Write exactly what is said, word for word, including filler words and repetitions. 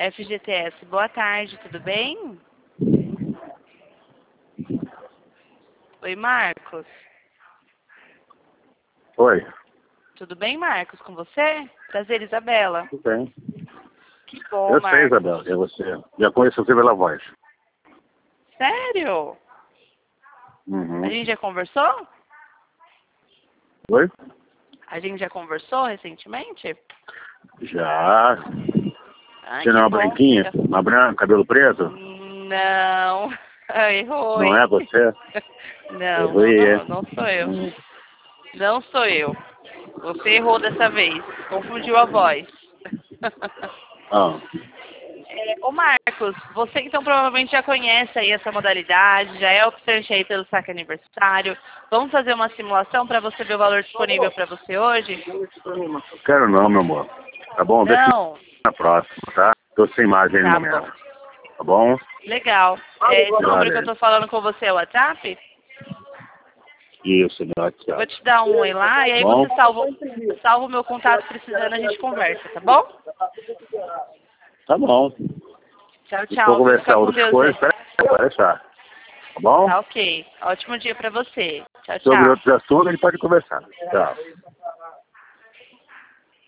F G T S, boa tarde, tudo bem? Oi, Marcos. Oi. Tudo bem, Marcos, com você? Prazer, Isabela. Tudo bem. Que bom, Eu Marcos. sei, Isabela, é você. Já conheço você pela voz. Sério? Uhum. A gente já conversou? Oi? A gente já conversou recentemente? Já. Ai, Você não é que uma bom. branquinha? Uma branca, cabelo preto? Não. Errou, Não hein? é você? Não, não, Errei, é? não, não sou eu. Hum. Não sou eu. Você errou dessa vez. Confundiu a voz. Ah, É, ô Marcos, você então provavelmente já conhece aí essa modalidade, já é optante aí pelo saque aniversário. Vamos fazer uma simulação para você ver o valor disponível para você hoje? quero não, meu amor. Tá bom? Deixa Não? na próxima, tá? Tô sem imagem no Tá momento. bom. Tá bom? Legal. É, esse número que eu Olha, tô falando com você é o WhatsApp? isso, meu Eu vou WhatsApp. te dar um oi lá e aí Bom? você salva, salva o meu contato precisando, a gente conversa, tá bom? Tá bom. Tchau, Se for tchau. Fica conversar com outras Deus coisas, aí. pode deixar. Tá bom? Tá ok. Ótimo dia pra você. Tchau, Sobre tchau. outros assuntos, a gente pode conversar. Tchau.